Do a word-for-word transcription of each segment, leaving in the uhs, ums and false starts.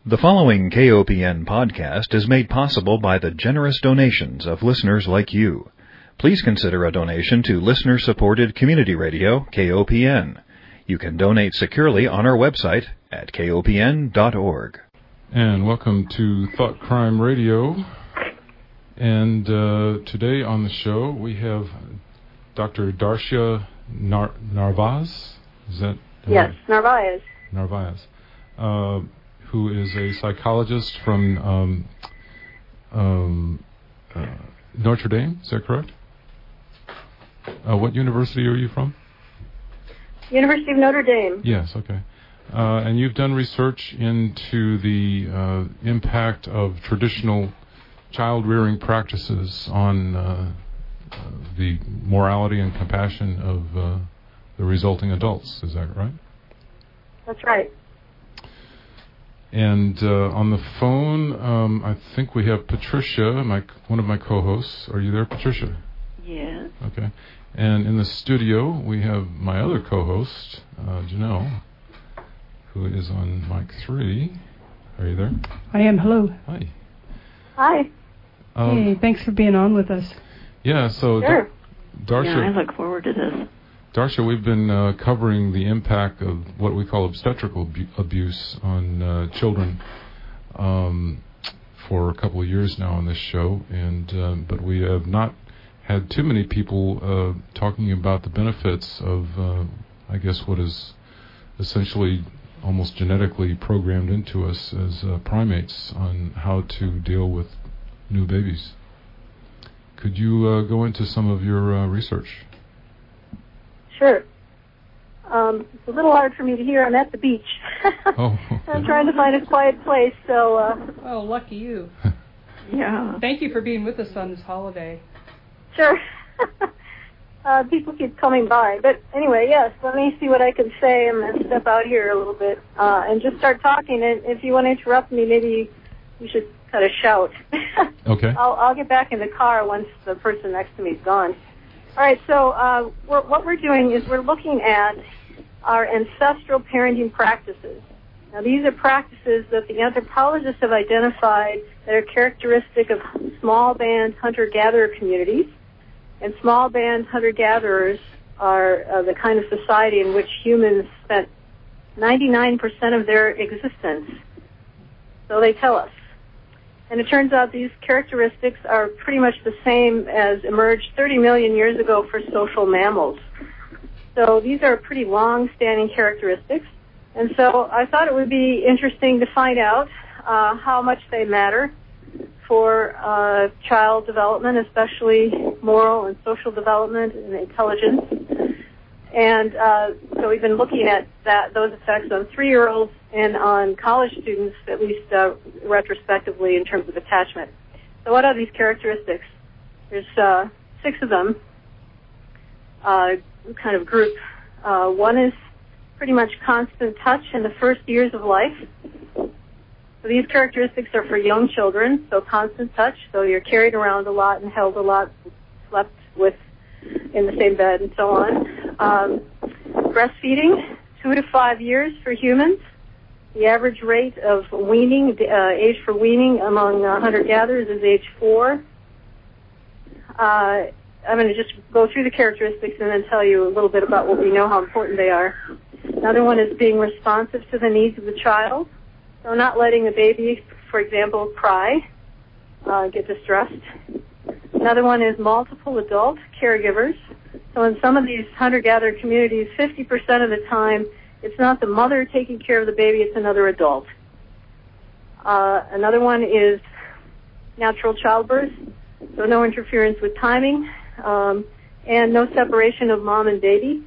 The following K O P N podcast is made possible by the generous donations of listeners like you. Please consider a donation to listener-supported community radio, K O P N. You can donate securely on our website at K O P N dot org. And welcome to Thought Crime Radio. And uh, today on the show we have Doctor Darcia Nar- Narvaez. Is that? Uh, yes, Narvaez. Narvaez. Uh, who is a psychologist from um, um, uh, Notre Dame, is that correct? Uh, what university are you from? University of Notre Dame. Yes, okay. Uh, and you've done research into the uh, impact of traditional child-rearing practices on uh, uh, the morality and compassion of uh, the resulting adults, is that right? That's right. And uh, on the phone, um, I think we have Patricia, my one of my co-hosts. Are you there, Patricia? Yes. Okay. And in the studio, we have my other co-host, uh, Janelle, who is on mic three. Are you there? I am. Hello. Hi. Hi. Um, hey, thanks for being on with us. Yeah, so Sure. Dar- Darcia, Yeah, I look forward to this. Darcia, we've been uh, covering the impact of what we call obstetrical abu- abuse on uh, children um, for a couple of years now on this show, and uh, but we have not had too many people uh, talking about the benefits of, uh, I guess, what is essentially almost genetically programmed into us as uh, primates on how to deal with new babies. Could you uh, go into some of your uh, research? Sure. Um, it's a little hard for me to hear. I'm at the beach. Oh, okay. I'm trying to find a quiet place, so... Uh, Oh, lucky you. Yeah. Thank you for being with us on this holiday. sure. uh, people keep coming by. But anyway, yes, let me see what I can say. I'm going to step out here a little bit uh, and just start talking. And if you want to interrupt me, maybe you should kind of shout. Okay. I'll, I'll get back in the car once the person next to me is gone. All right, so uh, we're, what we're doing is we're looking at our ancestral parenting practices. Now, these are practices that the anthropologists have identified that are characteristic of small band hunter-gatherer communities. And small band hunter-gatherers are uh, the kind of society in which humans spent ninety-nine percent of their existence. So they tell us. And it turns out these characteristics are pretty much the same as emerged thirty million years ago for social mammals. So these are pretty long-standing characteristics. And so I thought it would be interesting to find out uh, how much they matter for uh, child development, especially moral and social development and intelligence. And uh, so we've been looking at that those effects on three-year-olds and on college students, at least uh, retrospectively in terms of attachment. So what are these characteristics? There's uh, six of them, uh, kind of group. Uh, one is pretty much constant touch in the first years of life. So these characteristics are for young children, so constant touch, so you're carried around a lot and held a lot, slept with in the same bed and so on. Um, breastfeeding, two to five years for humans. The average rate of weaning, uh, age for weaning among uh, hunter-gatherers is age four. Uh, I'm going to just go through the characteristics and then tell you a little bit about what we know, how important they are. Another one is being responsive to the needs of the child. So not letting the baby, for example, cry, uh, get distressed. Another one is multiple adult caregivers. So in some of these hunter-gatherer communities, fifty percent of the time, it's not the mother taking care of the baby, it's another adult. Uh, another one is natural childbirth, so no interference with timing, um, and no separation of mom and baby.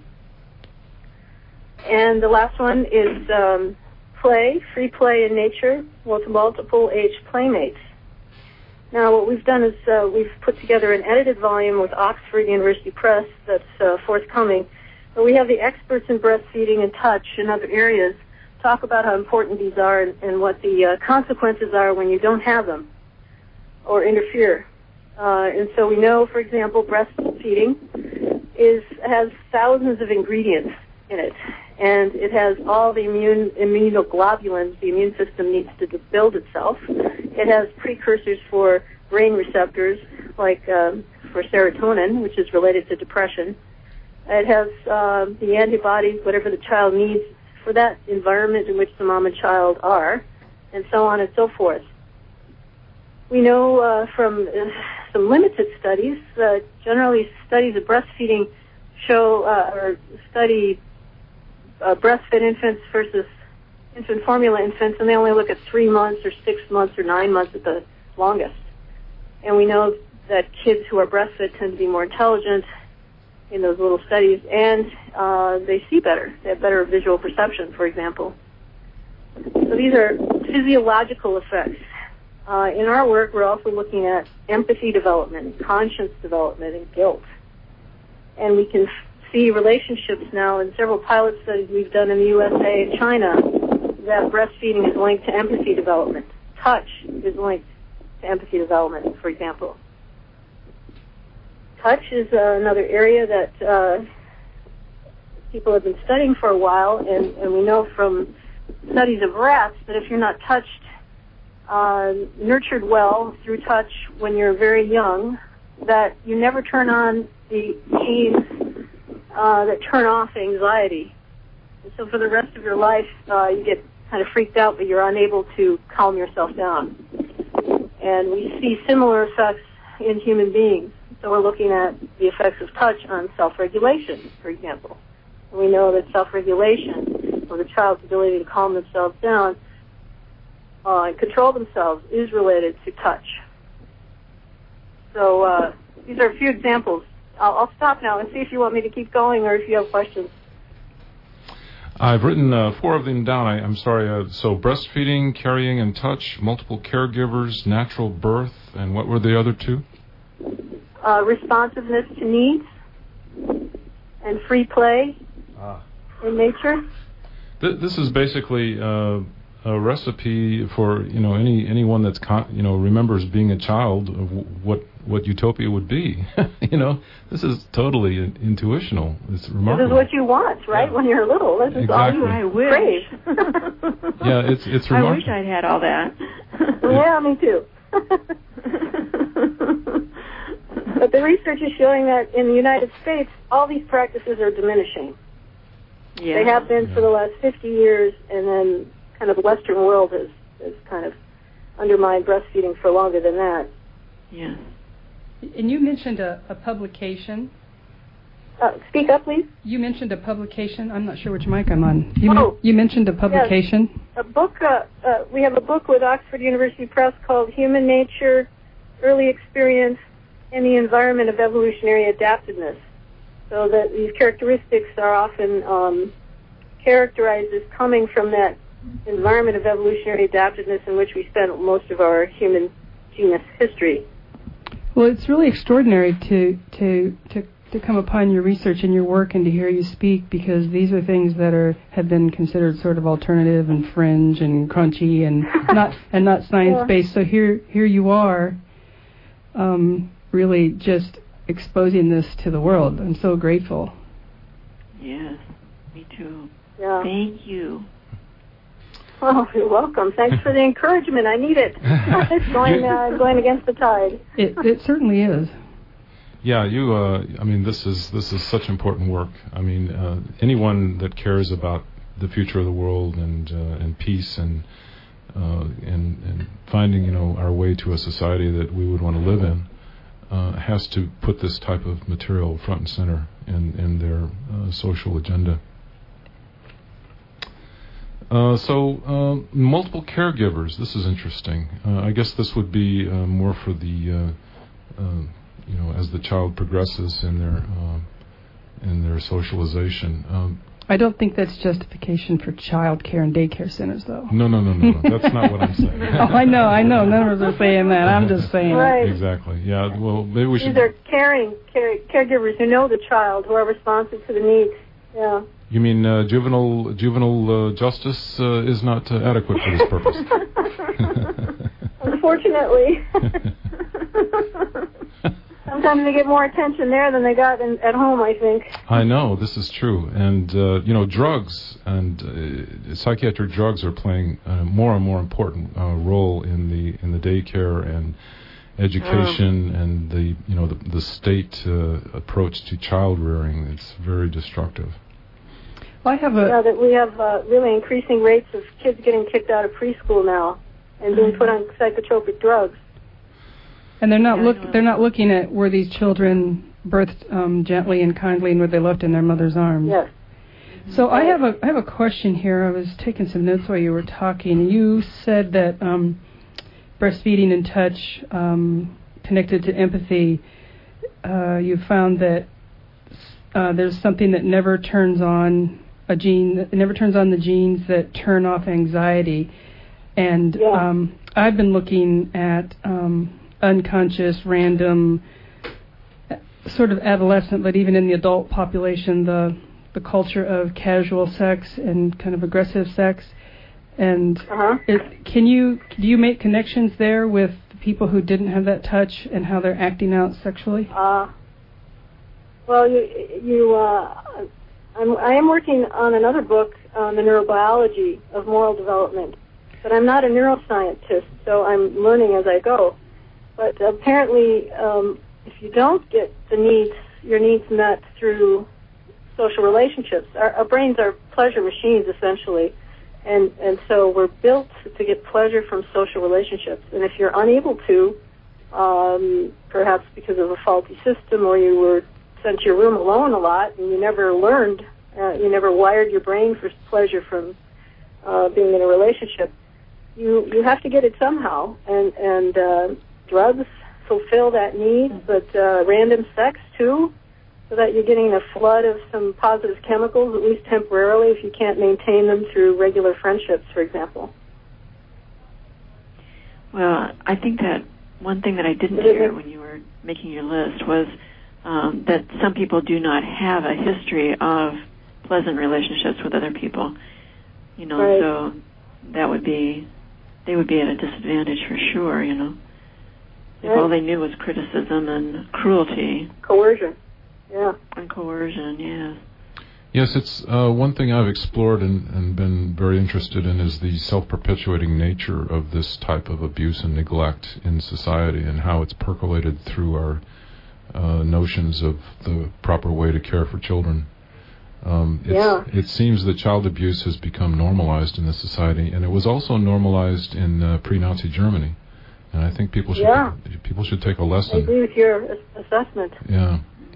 And the last one is um, play, free play in nature with multiple age playmates. Now, what we've done is uh, we've put together an edited volume with Oxford University Press that's uh, forthcoming. But we have the experts in breastfeeding and touch and other areas talk about how important these are and, and what the uh, consequences are when you don't have them or interfere. Uh, and so we know, for example, breastfeeding is has thousands of ingredients in it. And it has all the immune immunoglobulins the immune system needs to build itself. It has precursors for brain receptors, like um, for serotonin, which is related to depression. It has uh, the antibodies, whatever the child needs for that environment in which the mom and child are, and so on and so forth. We know uh, from uh, some limited studies, uh, generally studies of breastfeeding show uh, or study uh, breastfed infants versus infant formula infants, and they only look at three months or six months or nine months at the longest. And we know that kids who are breastfed tend to be more intelligent in those little studies, and uh, they see better. They have better visual perception, for example. So these are physiological effects. Uh, in our work, we're also looking at empathy development, conscience development, and guilt. And we can f- see relationships now in several pilot studies we've done in the U S A and China that breastfeeding is linked to empathy development. Touch is linked to empathy development, for example. Touch is uh, another area that uh, people have been studying for a while, and, and we know from studies of rats that if you're not touched, uh, nurtured well through touch when you're very young, that you never turn on the genes uh, that turn off anxiety. And so for the rest of your life, uh, you get kind of freaked out, but you're unable to calm yourself down. And we see similar effects in human beings. So we're looking at the effects of touch on self-regulation, for example. And we know that self-regulation, or the child's ability to calm themselves down uh, and control themselves, is related to touch. So uh, these are a few examples. I'll, I'll stop now and see if you want me to keep going or if you have questions. I've written uh, four of them down. I, I'm sorry. Uh, so breastfeeding, carrying and touch, multiple caregivers, natural birth, and what were the other two? Uh, responsiveness to needs and free play ah. in nature. Th- this is basically uh, a recipe for you know any anyone that's con- you know remembers being a child of w- what what utopia would be. you know, this is totally intuitional. It's remarkable. This is what you want, right? Yeah. When you're little, this is exactly. all you I wish. crave. yeah, it's it's remarkable. I wish I'd had all that. yeah, me too. But the research is showing that in the United States, all these practices are diminishing. Yeah. They have been yeah. for the last fifty years, and then kind of the Western world has, has kind of undermined breastfeeding for longer than that. Yeah. And you mentioned a, a publication. Uh, speak up, please. You mentioned a publication. I'm not sure which mic I'm on. You, oh, men- you mentioned a publication. Yes. A book. Uh, uh, we have a book with Oxford University Press called Human Nature, Early Experience, and the Environment of Evolutionary Adaptiveness. So that these characteristics are often um, characterized as coming from that environment of evolutionary adaptiveness in which we spent most of our human genus history. Well, it's really extraordinary to to to to come upon your research and your work and to hear you speak, because these are things that are have been considered sort of alternative and fringe and crunchy and not and not science based. So here here you are, um, really just exposing this to the world. I'm so grateful. Yes, me too. Yeah. Thank you. Oh, you're welcome. Thanks for the encouragement. I need it. It's going uh, going against the tide. It it certainly is. Yeah, you. Uh, I mean, this is this is such important work. I mean, uh, anyone that cares about the future of the world and uh, and peace and uh, and and finding you know our way to a society that we would want to live in uh, has to put this type of material front and center in in their uh, social agenda. Uh, so, uh, multiple caregivers. This is interesting. Uh, I guess this would be uh, more for the, uh, uh, you know, as the child progresses in their uh, in their socialization. Um, I don't think that's justification for child care and daycare centers, though. No, no, no, no, no. That's not what I'm saying. oh, I know, I know. None of us are saying that. I'm just saying. Right. Exactly. Yeah. Well, maybe we should. These are caring care, caregivers who know the child, who are responsive to the needs. Yeah. You mean uh, juvenile juvenile uh, justice uh, is not uh, adequate for this purpose? Unfortunately. sometimes they get more attention there than they got in, at home, I think. I know, this is true. And, uh, you know, drugs and uh, psychiatric drugs are playing a more and more important uh, role in the in the daycare and education oh. and the, you know, the, the state uh, approach to child rearing. It's very destructive. Well, I have a... Yeah, that we have uh, really increasing rates of kids getting kicked out of preschool now and being put on psychotropic drugs. And they're not look they're not looking at were these children birthed um, gently and kindly and were they left in their mother's arms. Yes. So I have a I have a question here. I was taking some notes while you were talking. You said that um, breastfeeding and touch um, connected to empathy. Uh, you found that uh, there's something that never turns on a gene that never turns on the genes that turn off anxiety. And yeah. um, I've been looking at um, unconscious, random, sort of adolescent, but even in the adult population, the the culture of casual sex and kind of aggressive sex. And uh-huh. it, can you do you make connections there with the people who didn't have that touch and how they're acting out sexually? Uh, well, you you uh, I'm, I am working on another book on the neurobiology of moral development, but I'm not a neuroscientist, so I'm learning as I go. But apparently, um, if you don't get the needs, your needs met through social relationships, our, our brains are pleasure machines, essentially. And, and so we're built to get pleasure from social relationships. And if you're unable to, um, perhaps because of a faulty system or you were sent to your room alone a lot and you never learned, uh, you never wired your brain for pleasure from uh, being in a relationship, you, you have to get it somehow. And, and uh, drugs fulfill that need, but uh, random sex too, so that you're getting a flood of some positive chemicals, at least temporarily, if you can't maintain them through regular friendships, for example. Well, I think that one thing that I didn't hear when you were making your list was um, that some people do not have a history of pleasant relationships with other people. You know, right. So that would be, they would be at a disadvantage for sure, you know. If right. all they knew was criticism and cruelty. Coercion. Yeah. And coercion, yeah. Yes, it's uh, one thing I've explored and, and been very interested in is the self-perpetuating nature of this type of abuse and neglect in society and how it's percolated through our uh, notions of the proper way to care for children. Um, it's, yeah. It seems that child abuse has become normalized in this society, and it was also normalized in uh, pre-Nazi Germany. And I think people should yeah. people should take a lesson. I agree with your assessment. Yeah.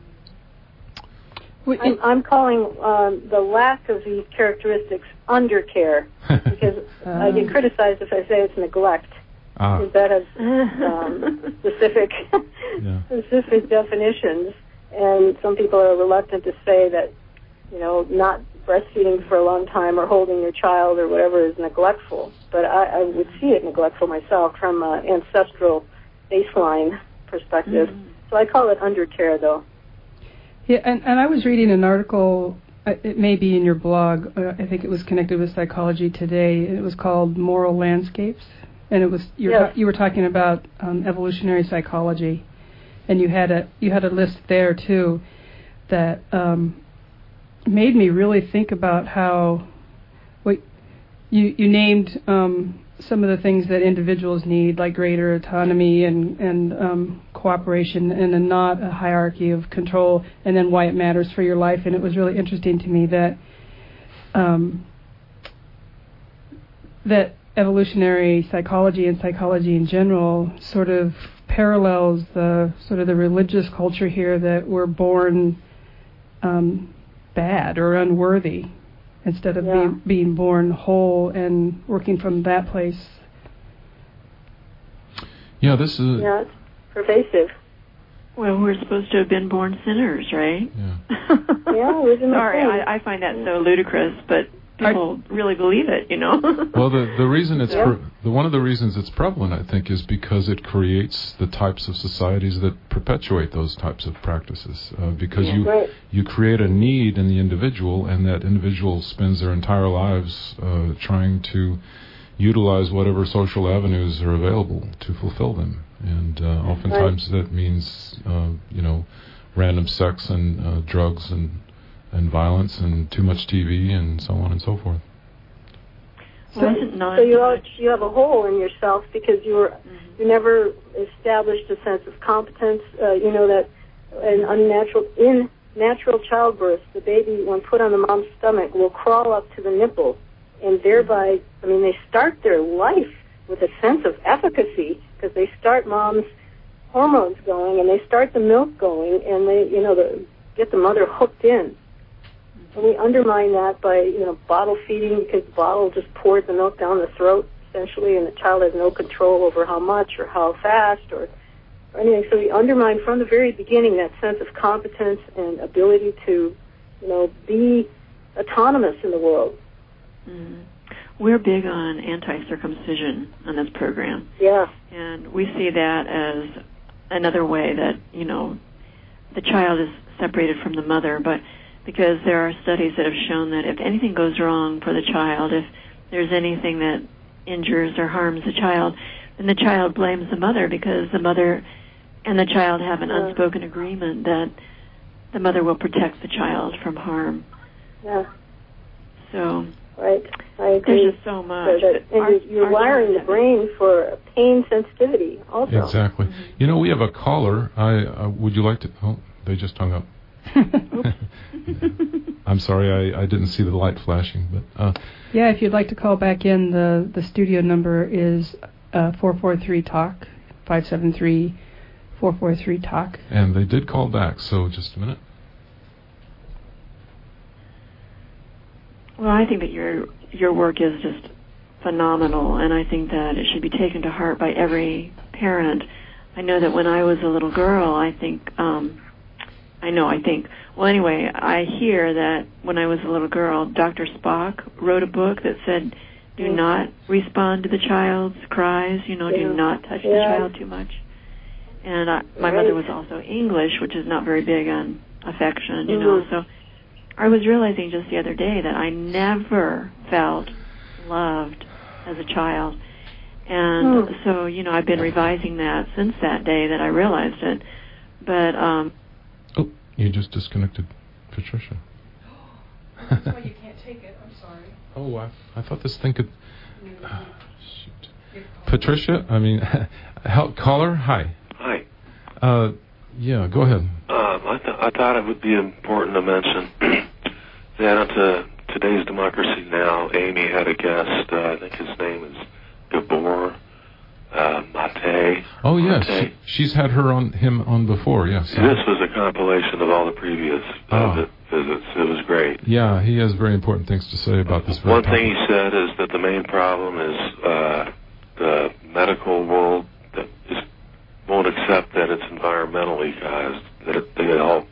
I'm, I'm calling um, the lack of these characteristics undercare, because uh, I get criticized if I say it's neglect. Ah. Because that has um, specific yeah. specific definitions, and some people are reluctant to say that, you know, not breastfeeding for a long time or holding your child or whatever is neglectful. But I, I would see it neglectful myself from an ancestral baseline perspective. Mm-hmm. So I call it undercare, though. Yeah, and, and I was reading an article, uh, it may be in your blog, uh, I think it was connected with Psychology Today, it was called Moral Landscapes, and it was you were, yes. ta- you were talking about um, evolutionary psychology, and you had a you had a list there too that um, made me really think about how what you you named um, some of the things that individuals need, like greater autonomy and and um, cooperation, and then not a hierarchy of control, and then why it matters for your life. And it was really interesting to me that um, that evolutionary psychology and psychology in general sort of parallels the sort of the religious culture here, that we're born um, bad or unworthy, instead of yeah. being, being born whole and working from that place. Yeah, this is... Yeah, it's pervasive. Well, we're supposed to have been born sinners, right? Yeah, yeah original Sorry, sin. I, I find that so ludicrous, but people I, really believe it, you know? Well, the, the reason it's... Yeah. Pre- the one of the reasons it's prevalent, I think, is because it creates the types of societies that perpetuate those types of practices. Uh, because yeah. you right. you create a need in the individual, and that individual spends their entire lives uh, trying to utilize whatever social avenues are available to fulfill them. And uh, oftentimes right. that means, uh, you know, random sex and uh, drugs and and violence and too much T V and so on and so forth. So, so you have, you have a hole in yourself because you were mm-hmm. you never established a sense of competence. Uh, you know that in unnatural in natural childbirth, the baby, when put on the mom's stomach, will crawl up to the nipple, and thereby, I mean, they start their life with a sense of efficacy because they start mom's hormones going and they start the milk going, and they, you know, the, get the mother hooked in. And we undermine that by, you know, bottle feeding because the bottle just pours the milk down the throat, essentially, and the child has no control over how much or how fast or, or anything. So we undermine from the very beginning that sense of competence and ability to, you know, be autonomous in the world. Mm-hmm. We're big on anti-circumcision on this program. Yeah. And we see that as another way that, you know, the child is separated from the mother, but because there are studies that have shown that if anything goes wrong for the child, if there's anything that injures or harms the child, then the child blames the mother because the mother and the child have an yeah. unspoken agreement that the mother will protect the child from harm. Yeah. So right. I agree. There's just so much. So that, and our, you're wiring the brain for pain sensitivity also. Exactly. Mm-hmm. You know, we have a caller. I uh, would you like to... Oh, they just hung up. I'm sorry, I, I didn't see the light flashing, but uh, yeah, if you'd like to call back in, the, the studio number is uh, four four three talk, five seven three, four four three talk. And they did call back, so just a minute. Well, I think that your your work is just phenomenal, and I think that it should be taken to heart by every parent. I know that when I was a little girl, I think... Um, I know, I think. Well, anyway, I hear that when I was a little girl, Doctor Spock wrote a book that said, do mm-hmm. not respond to the child's cries, you know, yeah. do not touch yeah. the child too much. And I, my right. mother was also English, which is not very big on affection, you mm-hmm. know. So I was realizing just the other day that I never felt loved as a child. And mm. so, you know, I've been revising that since that day that I realized it. But... um Oh, you just disconnected Patricia. That's why you can't take it. I'm sorry. Oh, I, I thought this thing could... Uh, shoot. Patricia, I mean, help, caller, hi. Hi. Uh, yeah, go ahead. Um, I, th- I thought it would be important to mention that on to today's Democracy Now!, Amy had a guest, uh, I think his name is Gabor uh, Mate. Oh, yes. Mate. She, she's had her on him on before, yes. This was a compilation of all the previous uh, oh. visits. It was great. Yeah, he has very important things to say about this. One thing he said is that the main problem is uh, the medical world that is, won't accept that it's environmentally caused, that it, they all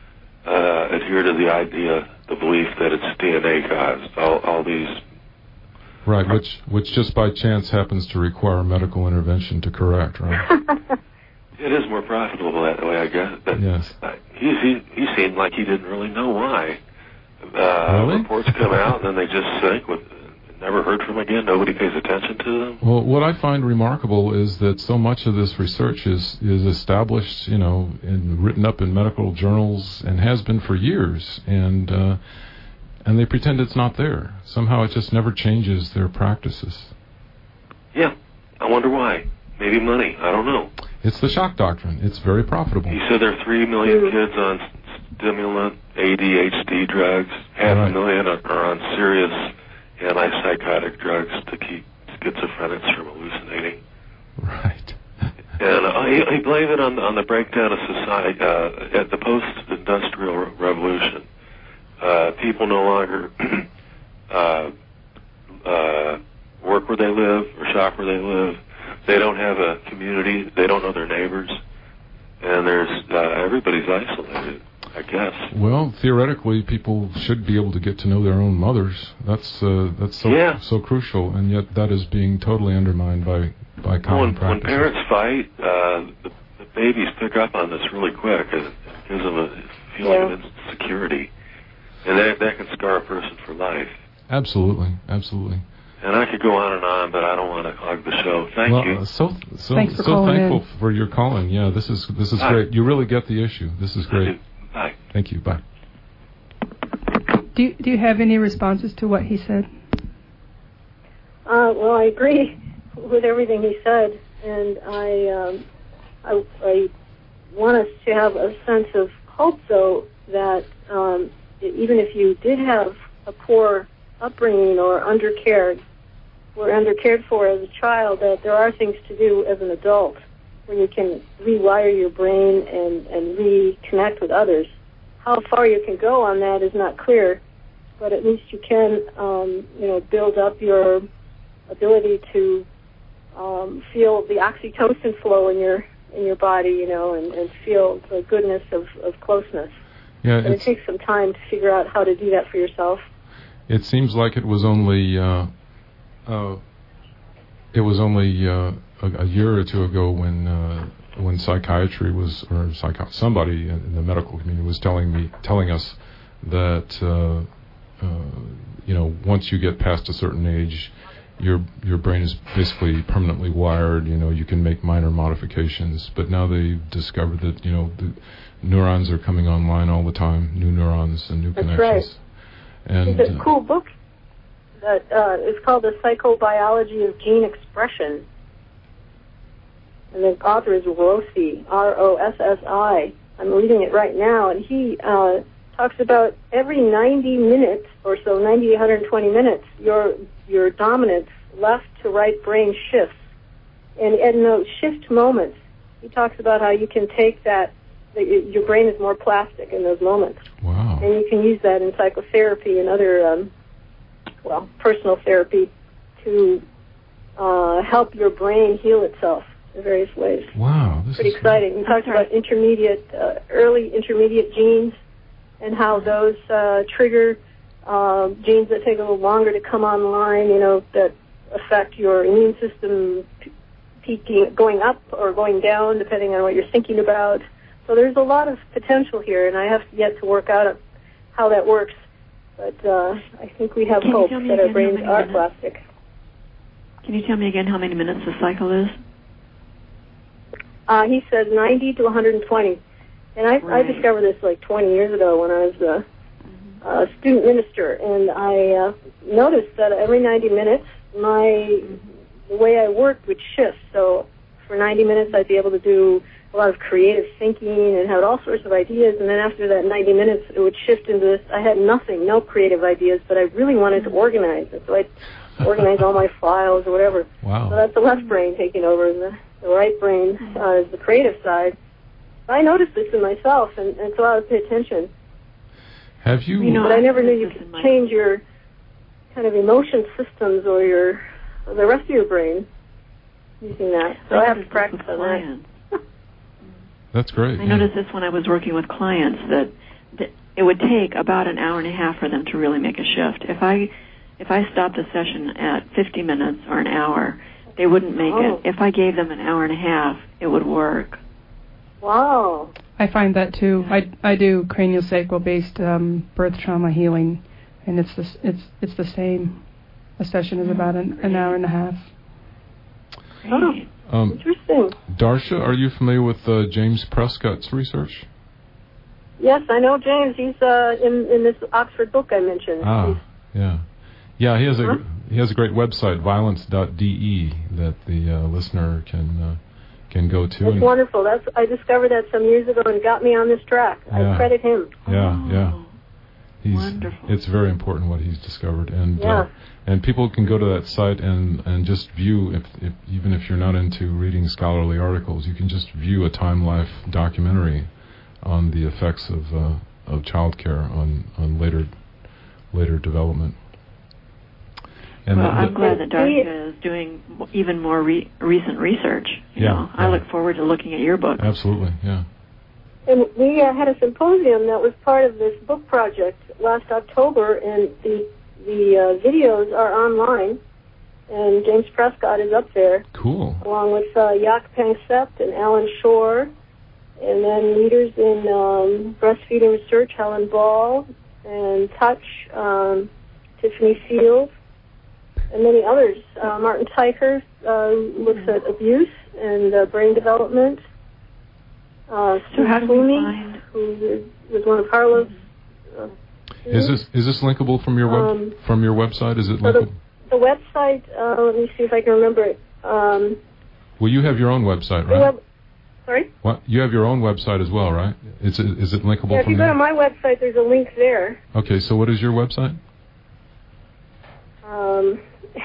uh, adhere to the idea, the belief that it's D N A caused. All, all these... Right, which which just by chance happens to require medical intervention to correct, right? It is more profitable that way, I guess. But yes. Uh, he, he he seemed like he didn't really know why. Uh, really? Reports come out and then they just sink with never heard from again. Nobody pays attention to them. Well, what I find remarkable is that so much of this research is is established, you know, and written up in medical journals and has been for years, and. Uh, And they pretend it's not there. Somehow it just never changes their practices. Yeah. I wonder why. Maybe money. I don't know. It's the shock doctrine. It's very profitable. He said there are three million kids on stimulant, A D H D drugs. Half right. a million are on serious antipsychotic drugs to keep schizophrenics from hallucinating. Right. And uh, he, he blamed it on, on the breakdown of society uh, at the post-industrial re- revolution. Uh, people no longer uh, uh, work where they live or shop where they live. They don't have a community. They don't know their neighbors. And there's uh, everybody's isolated, I guess. Well, theoretically, people should be able to get to know their own mothers. That's uh, that's so yeah. so crucial, and yet that is being totally undermined by, by common when, practices. When parents fight, uh, the, the babies pick up on this really quick. It gives them a feeling yeah. of insecurity. And that, that can scar a person for life. Absolutely, absolutely. And I could go on and on, but I don't want to clog the show. Thank well, you. Uh, so so, Thanks for so calling thankful in. for your calling. Yeah, this is this is Bye. great. You really get the issue. This is great. Bye. Thank you. Bye. Do you, do you have any responses to what he said? Uh, well, I agree with everything he said, and I, um, I, I want us to have a sense of hope, though, that um, even if you did have a poor upbringing or undercared, were undercared for as a child, that there are things to do as an adult where you can rewire your brain and, and reconnect with others. How far you can go on that is not clear, but at least you can, um, you know, build up your ability to um, feel the oxytocin flow in your in your body, you know, and, and feel the goodness of, of closeness. Yeah, But it takes some time to figure out how to do that for yourself. It seems like it was only uh, uh, it was only uh, a, a year or two ago when uh, when psychiatry was or psycho- somebody in the medical community was telling me telling us that uh, uh, you know, once you get past a certain age, your your brain is basically permanently wired. You know, you can make minor modifications, but now they've discovered that, you know, the neurons are coming online all the time, new neurons and new That's connections. right. And It's a cool book that uh, is called The Psychobiology of Gene Expression. And the author is Rossi, R O S S I. I'm reading it right now, and he uh, talks about every ninety minutes or so, ninety to one hundred twenty minutes, your your dominance left to right brain shifts. And in those shift moments, he talks about how you can take that, that your brain is more plastic in those moments. wow. And you can use that in psychotherapy and other, um, well, personal therapy to uh, help your brain heal itself in various ways. Wow, this Pretty is exciting. He talks about intermediate, uh, early intermediate genes and how those uh, trigger uh, genes that take a little longer to come online, you know, that affect your immune system peaking, going up or going down, depending on what you're thinking about. So there's a lot of potential here, and I have yet to work out how that works. But uh, I think we have Can you hope tell me that our again how brains many are minutes? plastic. Can you tell me again how many minutes the cycle is? Uh, he says ninety to one hundred twenty. And I, Right. I discovered this like twenty years ago when I was a, a student minister, and I uh, noticed that every ninety minutes, my the way I worked would shift. So for ninety minutes, I'd be able to do a lot of creative thinking and had all sorts of ideas, and then after that ninety minutes, it would shift into this. I had nothing, no creative ideas, but I really wanted to organize it, so I'd organize all my files or whatever. wow. So that's the left brain taking over, and the, the right brain uh, is the creative side. I noticed this in myself, and, and so I would pay attention. Have you? You know, But I never I knew you noticed this in could my- change your kind of emotion systems or your or the rest of your brain using that. So I have to noticed this practice with on that. clients. That's great. I yeah. noticed this when I was working with clients, that, that it would take about an hour and a half for them to really make a shift. If I if I stopped a session at fifty minutes or an hour, they wouldn't make Oh. it. If I gave them an hour and a half, it would work. Wow. I find that too. I, I do craniosacral based um, birth trauma healing, and it's the it's it's the same. A session is about an, an hour and a half. Great. Um, Interesting. Darsha, are you familiar with uh, James Prescott's research? Yes, I know James. He's uh, in in this Oxford book I mentioned. Ah, yeah, yeah. He has a Huh? he has a great website, violence dot d e, that the uh, listener can uh, can go to. That's and, wonderful. That's I discovered that some years ago and got me on this track. Yeah. I credit him. yeah, yeah. Oh, He's, wonderful. It's very important what he's discovered, and Yeah. uh, and people can go to that site and, and just view, if, if even if you're not into reading scholarly articles, you can just view a Time Life documentary on the effects of uh, of childcare on, on later later development. And well, the- I'm the- glad that Darsha is doing even more re- recent research. You Yeah, know, I yeah. look forward to looking at your book. absolutely, yeah. And we uh, had a symposium that was part of this book project last October, and the the uh, videos are online, and James Prescott is up there, Cool. along with uh, Jaak Panksepp and Alan Shore, and then leaders in um, breastfeeding research, Helen Ball, and Touch, um, Tiffany Field, and many others. Uh, Martin Teicher uh, looks at abuse and uh, brain development. Uh, So how do we Sweeney, find- who was one of Harlow's. Uh, Is this is this linkable from your web Um, from your website? Is it so the, linkable? the website, uh, let me see if I can remember it. Um, Well, you have your own website, the right? web, sorry? What? You have your own website as well, right? Is it is it linkable Yeah, if from you go there? to my website, there's a link there. Okay, so what is your website? Um,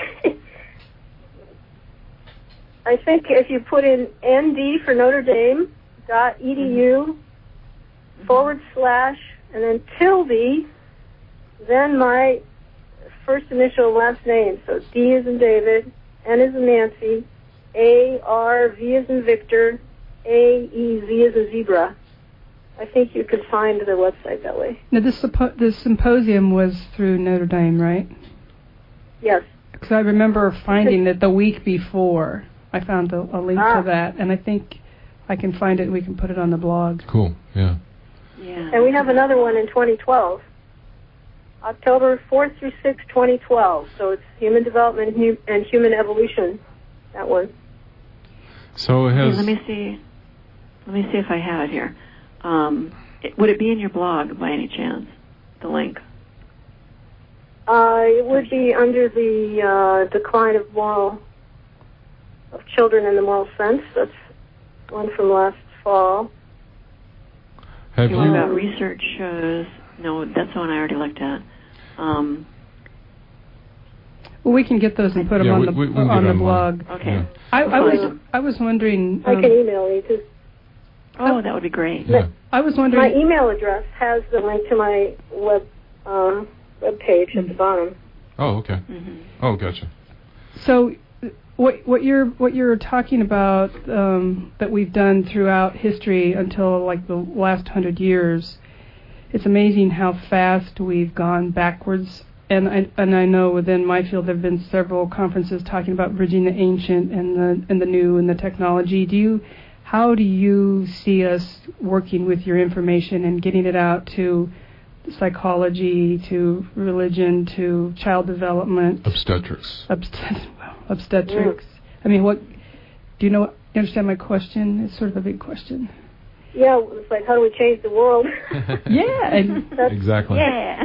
I think if you put in N D for Notre Dame dot edu forward slash and then tilde, then my first initial and last name. So D as in David, N as in Nancy, A R V as in Victor, A E Z as in zebra. I think you could find the website that way. Now, this, suppo- this symposium was through Notre Dame, right? Yes. Because I remember finding that the week before, I found a, a link Ah. to that, and I think I can find it and we can put it on the blog. Cool. Yeah. Yeah. And we have another one in twenty twelve. October fourth through sixth, twenty twelve. So it's human development and hu- and human evolution, that one. So it Okay, has. let me see. Let me see if I have it here. Um, it, would it be in your blog by any chance? The link. Uh, it would be under the uh, decline of moral, of children in the moral sense. That's one from last fall. Have What you? about research shows? No, that's the one I already looked at. Um, Well, we can get those and put them Yeah, on we- the we- we can get on the them on. blog. okay. Yeah. I, I was Um, I was wondering. I um, can email you too. Oh, that would be great. Yeah. I was My wondering. email address has the link to my web uh, web page at the bottom. Oh, okay. Mm-hmm. Oh, gotcha. So, what what you're what you're talking about um, that we've done throughout history until like the last hundred years, it's amazing how fast we've gone backwards. And I and I know within my field there have been several conferences talking about bridging the ancient and the and the new and the technology. Do you how do you see us working with your information and getting it out to psychology, to religion, to child development, Obstetrics. obstet- well, obstetrics? I mean, what do you know? You understand my question? It's sort of a big question. Yeah, it's like, how do we change the world? Yeah, and That's, Exactly. Yeah.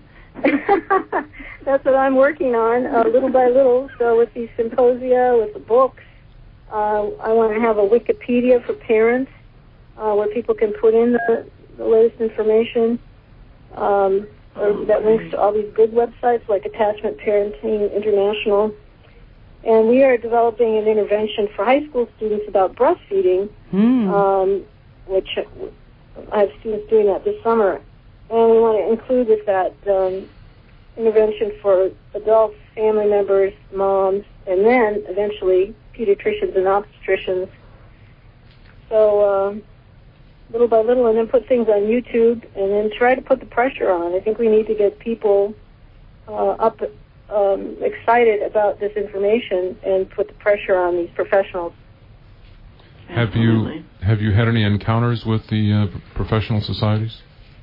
That's what I'm working on, uh, little by little. So with these symposia, with the books, uh, I want to have a Wikipedia for parents uh, where people can put in the, the latest information um, or that links to all these good websites like Attachment Parenting International. And we are developing an intervention for high school students about breastfeeding, hmm. um, which I have students doing that this summer. And we want to include with that um, intervention for adults, family members, moms, and then eventually pediatricians and obstetricians. So um, little by little, and then put things on YouTube, and then try to put the pressure on. I think we need to get people uh, up, um, excited about this information, and put the pressure on these professionals. Have you Absolutely. have you had any encounters with the uh, professional societies?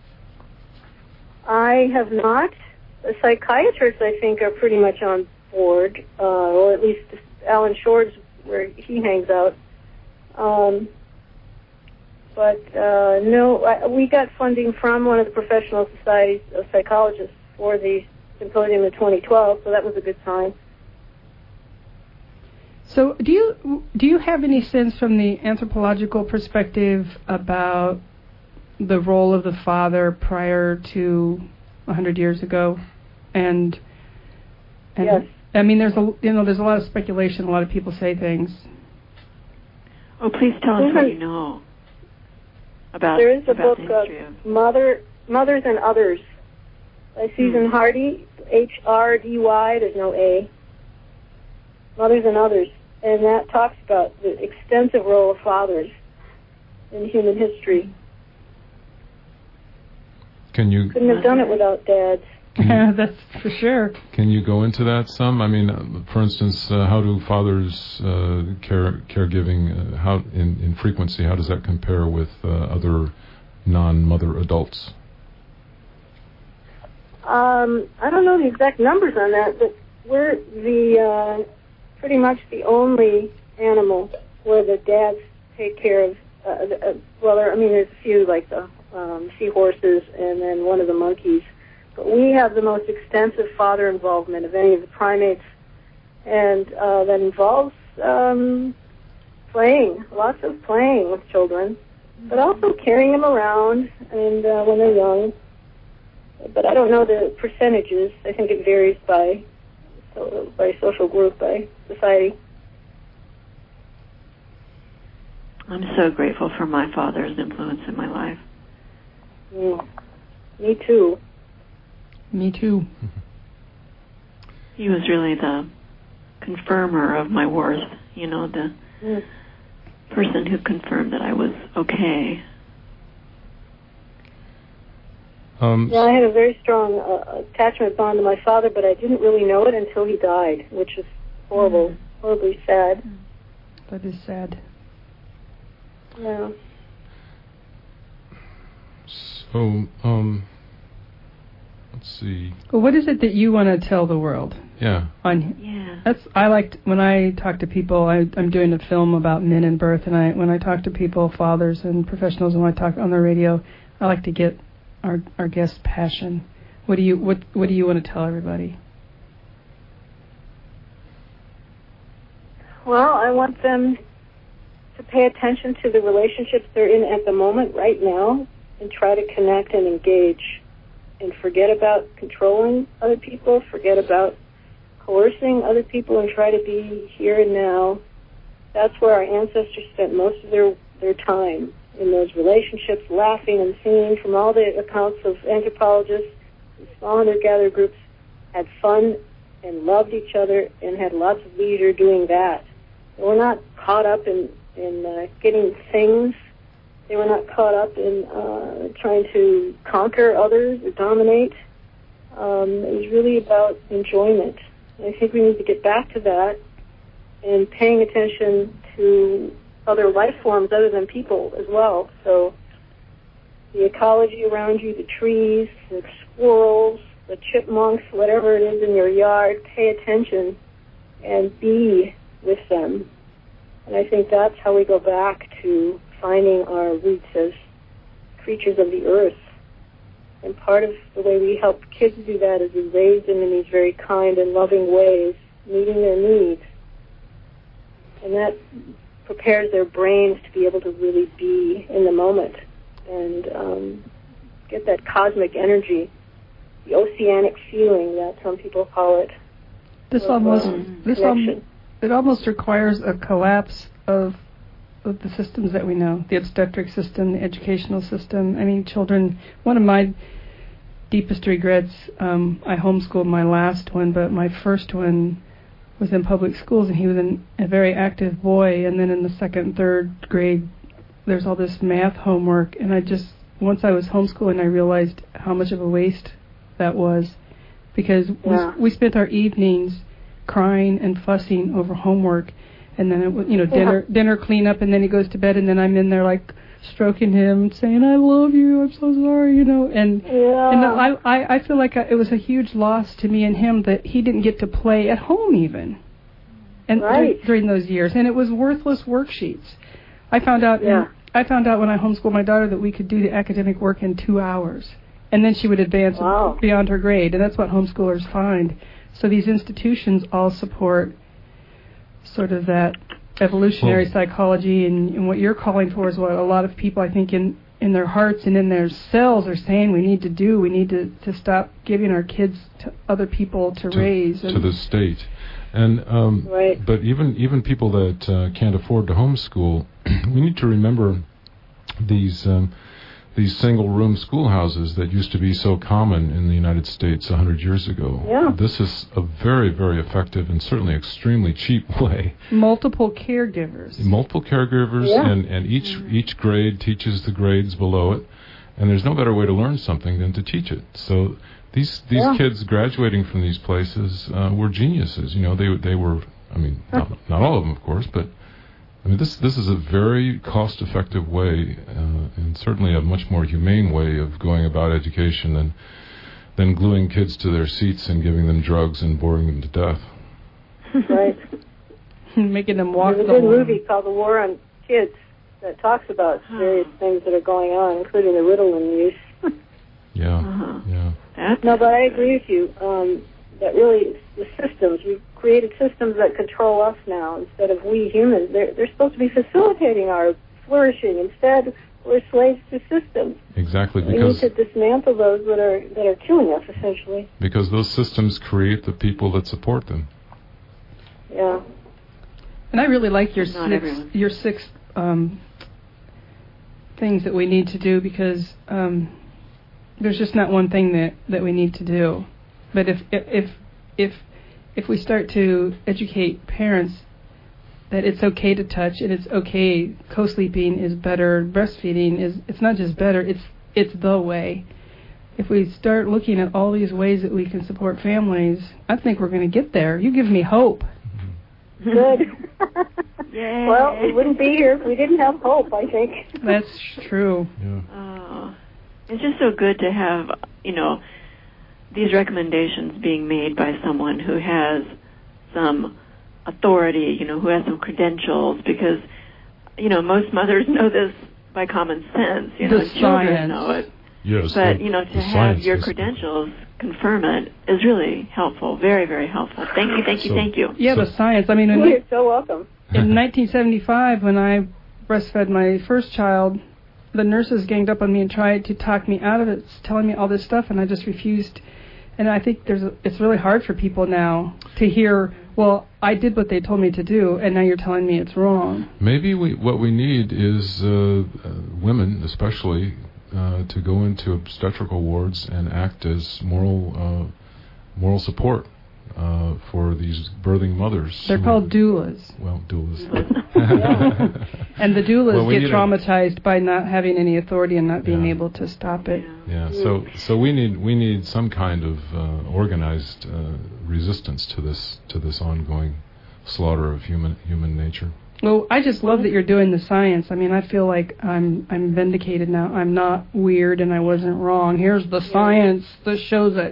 I have not. The psychiatrists, I think, are pretty much on board, uh, or at least Alan Shores, where he hangs out. Um, but uh, no, I, we got funding from one of the professional societies of psychologists for the symposium in twenty twelve, so that was a good sign. So, do you do you have any sense from the anthropological perspective about the role of the father prior to a hundred years ago, and and Yes. I mean, there's a you know there's a lot of speculation. A lot of people say things. Oh, please tell us what you know about, There is a about book, the uh, history of... Mother, Mothers and Others, by Susan Hmm. Hardy, H R D Y, there's no A. Mothers and Others. And that talks about the extensive role of fathers in human history. Can you Couldn't have done it without dads. can you, That's for sure. can you go into that some? I mean, uh, for instance, uh, how do fathers uh, care caregiving uh, how in, in frequency? How does that compare with uh, other non-mother adults? Um, I don't know the exact numbers on that, but we're the uh, pretty much the only animal where the dads take care of. Uh, the, uh, well, there, I mean, there's a few like the um, seahorses and then one of the monkeys, but we have the most extensive father involvement of any of the primates, and uh, that involves um, playing, lots of playing with children, but also carrying them around and uh, when they're young. But I don't know the percentages. I think it varies by so, by social group, by society. I'm so grateful for my father's influence in my life. Mm. Me too. Me too. He was really the confirmer of my worth, you know, the mm. person who confirmed that I was okay. Um, yeah, I had a very strong uh, attachment bond to my father, but I didn't really know it until he died, which is horrible, mm. horribly sad. That is sad. Yeah. So, um, let's see. Well, what is it that you want to tell the world? Yeah. On yeah. That's I liked when I talk to people. I, I'm doing a film about men and birth, and I when I talk to people, fathers and professionals, and when I talk on the radio, I like to get our our guests' passion. What do you what What do you want to tell everybody? Well, I want them to pay attention to the relationships they're in at the moment, right now, and try to connect and engage, and forget about controlling other people, forget about coercing other people, and try to be here and now. That's where our ancestors spent most of their, their time, in those relationships, laughing and singing. From all the accounts of anthropologists, small hunter-gatherer groups had fun and loved each other and had lots of leisure doing that. They were not caught up in in uh, getting things. They were not caught up in uh, trying to conquer others or dominate. Um, it was really about enjoyment. And I think we need to get back to that and paying attention to other life forms other than people as well. So the ecology around you, the trees, the squirrels, the chipmunks, whatever it is in your yard, pay attention and be with them. And I think that's how we go back to finding our roots as creatures of the earth. And part of the way we help kids do that is we raise them in these very kind and loving ways, meeting their needs. And that prepares their brains to be able to really be in the moment and um, get that cosmic energy, the oceanic feeling that some people call it. This of, almost um, this al- it almost requires a collapse of of the systems that we know, the obstetric system, the educational system. I mean, children, one of my deepest regrets, um, I homeschooled my last one, but my first one was in public schools, and he was an, a very active boy, and then in the second and third grade, there's all this math homework, and I just, once I was homeschooling, I realized how much of a waste that was, because yeah. we, we spent our evenings crying and fussing over homework, and then, it, you know, dinner, yeah. dinner cleanup, and then he goes to bed, and then I'm in there, like, stroking him, saying, I love you, I'm so sorry, you know, and yeah. and I, I I feel like I, it was a huge loss to me and him that he didn't get to play at home even, and right. dur- during those years, and it was worthless worksheets. I found out, yeah. in, I found out when I homeschooled my daughter that we could do the academic work in two hours, and then she would advance wow. beyond her grade, and that's what homeschoolers find. So these institutions all support sort of that evolutionary well, psychology, and, and what you're calling for is what a lot of people, I think, in, in their hearts and in their cells are saying we need to do. We need to, to stop giving our kids to other people to, to raise. To the state. And um, right. But even, even people that uh, can't afford to homeschool, we need to remember these um, these single-room schoolhouses that used to be so common in the United States a hundred years ago. Yeah. This is a very, very effective and certainly extremely cheap way. Multiple caregivers. Multiple caregivers, yeah. and, and each each grade teaches the grades below it, and there's no better way to learn something than to teach it. So these these yeah. kids graduating from these places uh, were geniuses. You know, they they were. I mean, not, not all of them, of course, but. I mean, this this is a very cost-effective way, uh, and certainly a much more humane way of going about education than than gluing kids to their seats and giving them drugs and boring them to death. Right. Making them walk. There's a good movie called The War on Kids that talks about various things that are going on, including the Ritalin use. Yeah, Uh-huh. yeah. That's No, but I agree with you um, that really the systems, we've created systems that control us now instead of we humans. They're, they're supposed to be facilitating our flourishing. Instead, we're slaves to systems. Exactly, We need because to dismantle those that are that are killing us, essentially. because those systems create the people that support them. Yeah. And I really like your Not six, everyone. your six um, things that we need to do, because um, there's just not one thing that, that we need to do. But if if if if we start to educate parents that it's okay to touch and it's okay, co-sleeping is better, breastfeeding is it's not just better, it's it's the way. If we start looking at all these ways that we can support families, I think we're going to get there. You give me hope. Good. Yay. Well, we wouldn't be here if we didn't have hope, I think. That's true. Yeah. Oh, it's just so good to have, you know, these recommendations being made by someone who has some authority, you know, who has some credentials, because, you know, most mothers know this by common sense, you know, The and children science. know it. Yes. But, the- you know, to the have science your is- credentials confirm it is really helpful, very, very helpful. Thank you, thank you, So- thank you. Yeah, So- the science. I mean, Well, in, you're so welcome. in nineteen seventy-five, when I breastfed my first child, the nurses ganged up on me and tried to talk me out of it, telling me all this stuff, and I just refused. And I think there's a, it's really hard for people now to hear, well, I did what they told me to do, and now you're telling me it's wrong. Maybe we, what we need is uh, uh, women, especially, uh, to go into obstetrical wards and act as moral uh, moral support uh, for these birthing mothers. They're who- called doulas. Well, doulas. And the doulas Well, we get need a- traumatized by not having any authority and not being Yeah. able to stop it. Yeah, so so we need we need some kind of uh, organized uh, resistance to this to this ongoing slaughter of human human nature. Well, I just love that you're doing the science. I mean, I feel like I'm I'm vindicated now. I'm not weird and I wasn't wrong. Here's the science that shows it.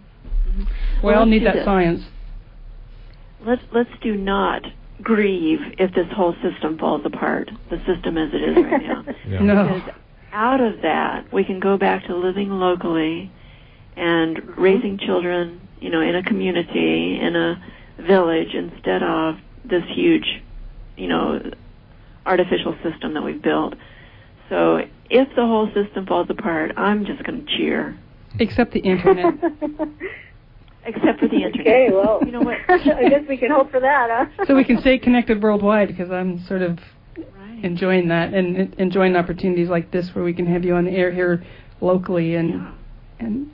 We Well, all let's need do that this. science. Let's let's do not grieve if this whole system falls apart, the system as it is right now. Yeah. No. Because out of that, we can go back to living locally and raising children, you know, in a community, in a village, instead of this huge, you know, artificial system that we've built. So if the whole system falls apart, I'm just going to cheer, Except the internet. except for the internet. Okay, well, You know what? I guess we can hope for that, huh? So we can stay connected worldwide, because I'm sort of Right. enjoying that and en- enjoying opportunities like this where we can have you on the air here locally and Yeah. and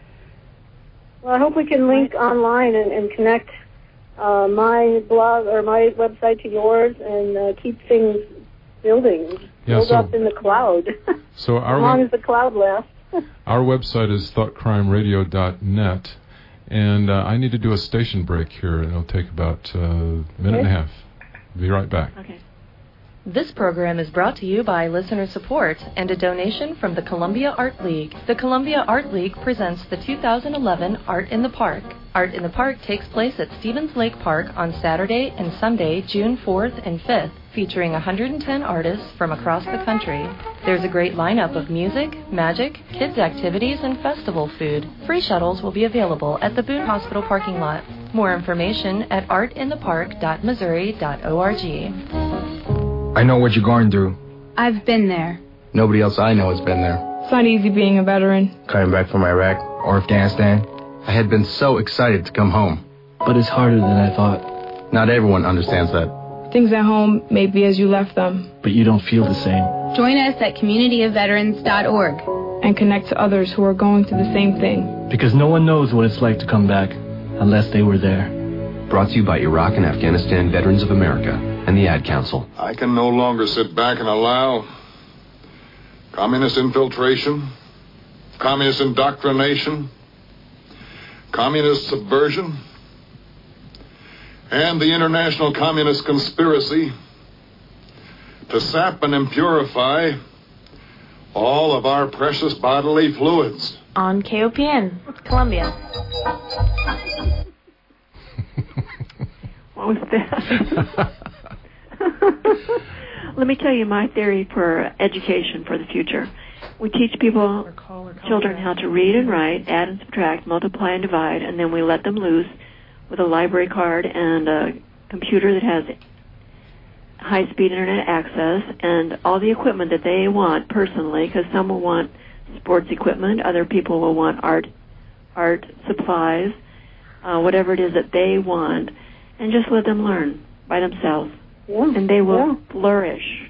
Well, I hope we can link online and, and connect uh, my blog or my website to yours and uh, keep things building, Yeah, build so- up in the cloud, So as our long web- as the cloud lasts. our website is thought crime radio dot net, and uh, I need to do a station break here, and it'll take about uh, a minute and a half. Be right back. Okay. This program is brought to you by listener support and a donation from the Columbia Art League. The Columbia Art League presents the two thousand eleven Art in the Park. Art in the Park takes place at Stevens Lake Park on Saturday and Sunday, June fourth and fifth, featuring one hundred ten artists from across the country. There's a great lineup of music, magic, kids' activities, and festival food. Free shuttles will be available at the Boone Hospital parking lot. More information at art in the park dot missouri dot org. I know what you're going through. I've been there. Nobody else I know has been there. It's not easy being a veteran. Coming back from Iraq or Afghanistan, I had been so excited to come home. But it's harder than I thought. Not everyone understands that. Things at home may be as you left them. But you don't feel the same. Join us at community of veterans dot org. And connect to others who are going through the same thing. Because no one knows what it's like to come back unless they were there. Brought to you by Iraq and Afghanistan Veterans of America and the Ad Council. I can no longer sit back and allow communist infiltration, communist indoctrination, communist subversion, and the international communist conspiracy to sap and impurify all of our precious bodily fluids. on K O P N, Columbia. What was that? Let me tell you my theory for education for the future. We teach people, children, how to read and write, add and subtract, multiply and divide, and then we let them loose with a library card and a computer that has high-speed internet access and all the equipment that they want personally, because some will want sports equipment, other people will want art, art supplies, uh, whatever it is that they want, and just let them learn by themselves. Yeah. And they will yeah. flourish.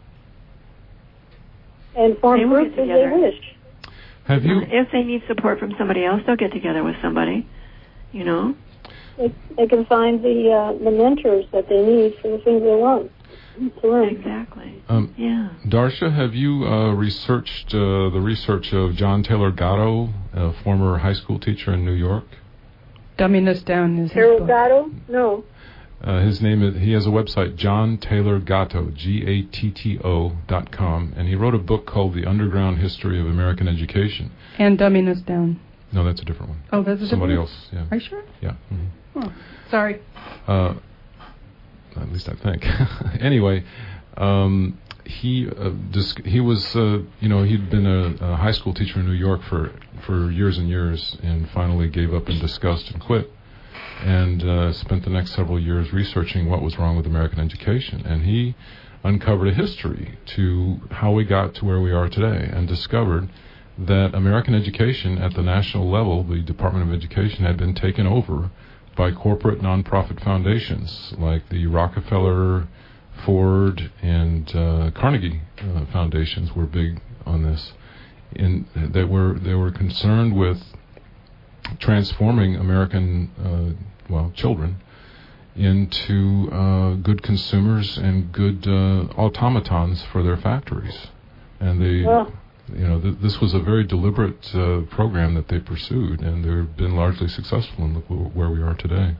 And form groups as they wish. Have you? Uh, if they need support from somebody else, they'll get together with somebody, you know. They, they can find the uh, the mentors that they need for the things they want to learn. Exactly. Um, yeah. Darsha, have you uh, researched uh, the research of John Taylor Gatto, a former high school teacher in New York? Dumbing Us Down is his Harold book. Gatto? No. Uh, his name is, he has a website, John Taylor Gatto, G A T T O dot com, and he wrote a book called The Underground History of American Education. And Dumbing Us Down. No, that's a different one. Oh, that's a Somebody different else, yeah. Are you sure? Yeah. Mm-hmm. Oh, sorry. Uh, at least I think. Anyway, um, he uh, dis- he was, uh, you know, he'd been a, a high school teacher in New York for, for years and years, and finally gave up in disgust and quit. And uh, spent the next several years researching what was wrong with American education. And he uncovered a history to how we got to where we are today, and discovered that American education at the national level, the Department of Education, had been taken over by corporate nonprofit foundations like the Rockefeller, Ford, and uh, Carnegie uh, foundations were big on this. In, they were they were concerned with transforming American uh, well children into uh, good consumers and good uh, automatons for their factories, and they yeah. you know th- this was a very deliberate uh, program that they pursued, and they've been largely successful, and look w- where we are today.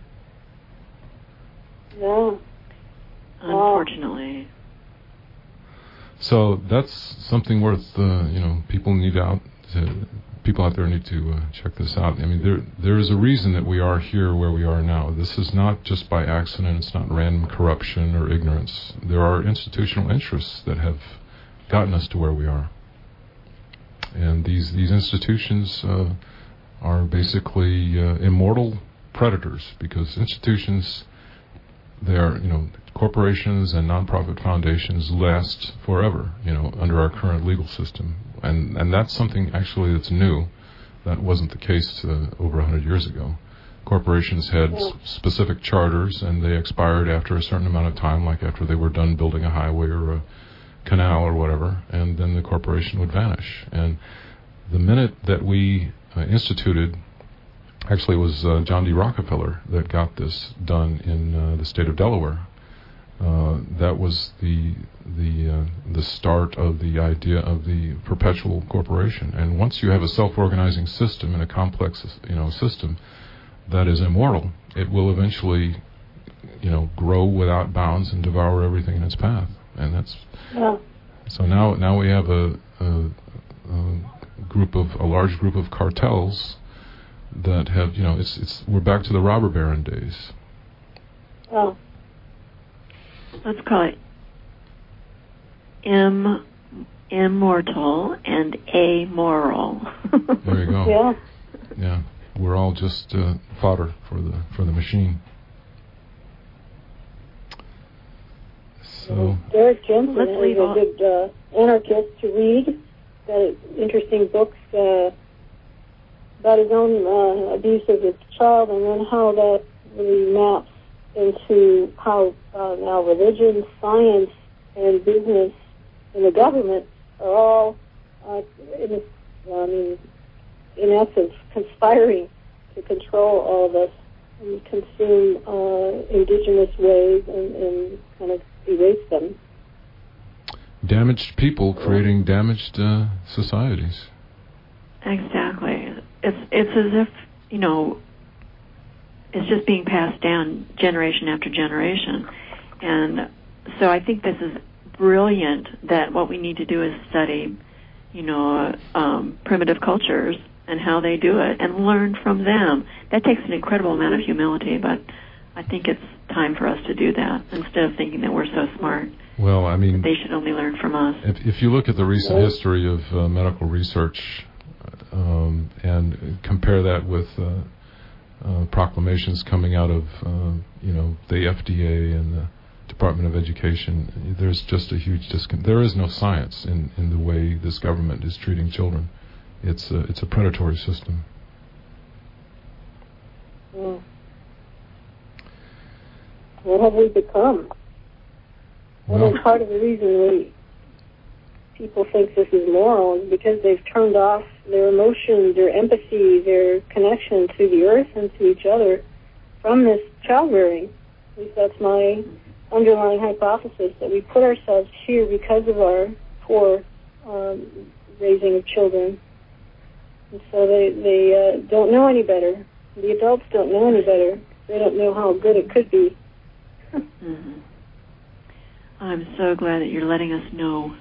Yeah. Unfortunately. So that's something worth uh, you know people need out to. People out there need to uh, check this out. I mean, there there is a reason that we are here where we are now. This is not just by accident. It's not random corruption or ignorance. There are institutional interests that have gotten us to where we are. And these, these institutions uh, are basically uh, immortal predators, because institutions, they are, you know, corporations and nonprofit foundations last forever, you know, under our current legal system. And and that's something actually that's new. That wasn't the case uh, over one hundred years ago. Corporations had s- specific charters, and they expired after a certain amount of time, like after they were done building a highway or a canal or whatever, and then the corporation would vanish. And the minute that we uh, instituted, actually it was uh, John D. Rockefeller that got this done in uh, the state of Delaware. Uh, that was the the uh, the start of the idea of the perpetual corporation. And once you have a self-organizing system and a complex, you know, system that is immortal, it will eventually, you know, grow without bounds and devour everything in its path. And that's yeah. So now now we have a, a, a group of a large group of cartels that have, you know, it's it's we're back to the robber baron days. Oh. Let's call it Im, immortal and amoral. There you go. Yeah. Yeah. We're all just uh, fodder for the for the machine. So Derek Jensen Let's is leave a off. good uh, anarchist to read. Got interesting books uh, about his own uh, abuse of his child, and then how that really maps into how uh, now religion, science, and business and the government are all, uh, in, I mean, in essence, conspiring to control all of us and consume uh, indigenous ways and, and kind of erase them. damaged people creating damaged uh, societies. Exactly. It's it's as if, you know, it's just being passed down generation after generation. And so I think this is brilliant, that what we need to do is study, you know, um, primitive cultures, uh, and how they do it and learn from them. That takes an incredible amount of humility, but I think it's time for us to do that instead of thinking that we're so smart. Well, I mean, they should only learn from us. If, if you look at the recent history of uh, medical research um, and compare that with uh, uh, proclamations coming out of, uh, you know, the F D A and the Department of Education, there's just a huge disconnect. There is no science in, in the way this government is treating children. It's a, it's a predatory system. Yeah. What have we become? Well, and part of the reason we people think this is moral is because they've turned off their emotions, their empathy, their connection to the earth and to each other from this child rearing. At least that's my underlying hypothesis, that we put ourselves here because of our poor um, raising of children. And so they, they uh, don't know any better. The adults don't know any better. They don't know how good it could be. Mm-hmm. I'm so glad that you're letting us know.